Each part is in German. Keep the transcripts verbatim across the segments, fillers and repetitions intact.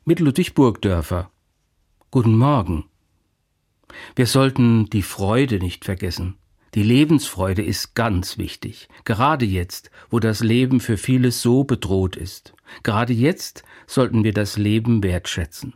mit Ludwig Burgdörfer. Guten Morgen. Wir sollten die Freude nicht vergessen. Die Lebensfreude ist ganz wichtig, gerade jetzt, wo das Leben für viele so bedroht ist. Gerade jetzt sollten wir das Leben wertschätzen.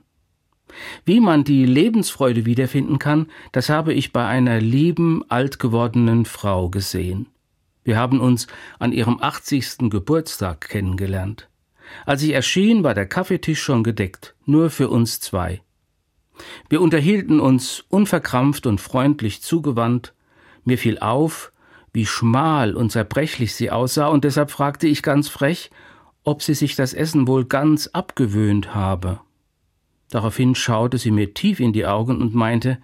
Wie man die Lebensfreude wiederfinden kann, das habe ich bei einer lieben, alt gewordenen Frau gesehen. Wir haben uns an ihrem achtzigsten Geburtstag kennengelernt. Als ich erschien, war der Kaffeetisch schon gedeckt, nur für uns zwei. Wir unterhielten uns unverkrampft und freundlich zugewandt. Mir fiel auf, wie schmal und zerbrechlich sie aussah, und deshalb fragte ich ganz frech, ob sie sich das Essen wohl ganz abgewöhnt habe. Daraufhin schaute sie mir tief in die Augen und meinte,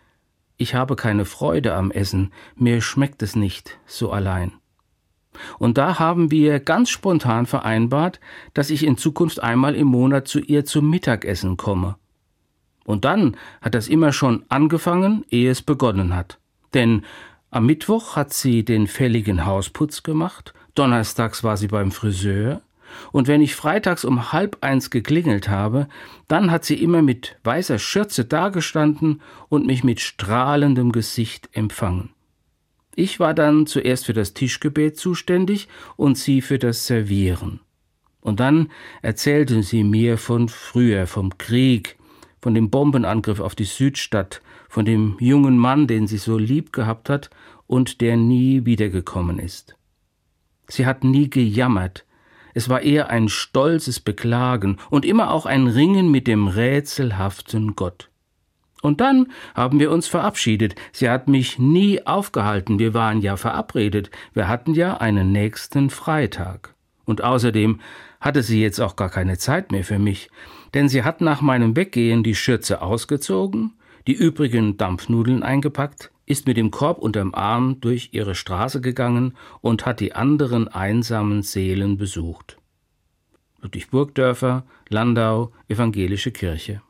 ich habe keine Freude am Essen, mir schmeckt es nicht so allein. Und da haben wir ganz spontan vereinbart, dass ich in Zukunft einmal im Monat zu ihr zum Mittagessen komme. Und dann hat das immer schon angefangen, ehe es begonnen hat. Denn am Mittwoch hat sie den fälligen Hausputz gemacht, donnerstags war sie beim Friseur, und wenn ich freitags um halb eins geklingelt habe, dann hat sie immer mit weißer Schürze dagestanden und mich mit strahlendem Gesicht empfangen. Ich war dann zuerst für das Tischgebet zuständig und sie für das Servieren. Und dann erzählte sie mir von früher, vom Krieg, von dem Bombenangriff auf die Südstadt, von dem jungen Mann, den sie so lieb gehabt hat und der nie wiedergekommen ist. Sie hat nie gejammert, es war eher ein stolzes Beklagen und immer auch ein Ringen mit dem rätselhaften Gott. Und dann haben wir uns verabschiedet. Sie hat mich nie aufgehalten, wir waren ja verabredet, wir hatten ja einen nächsten Freitag. Und außerdem hatte sie jetzt auch gar keine Zeit mehr für mich, denn sie hat nach meinem Weggehen die Schürze ausgezogen, die übrigen Dampfnudeln eingepackt, ist mit dem Korb unterm Arm durch ihre Straße gegangen und hat die anderen einsamen Seelen besucht. Ludwig Burgdörfer, Landau, Evangelische Kirche.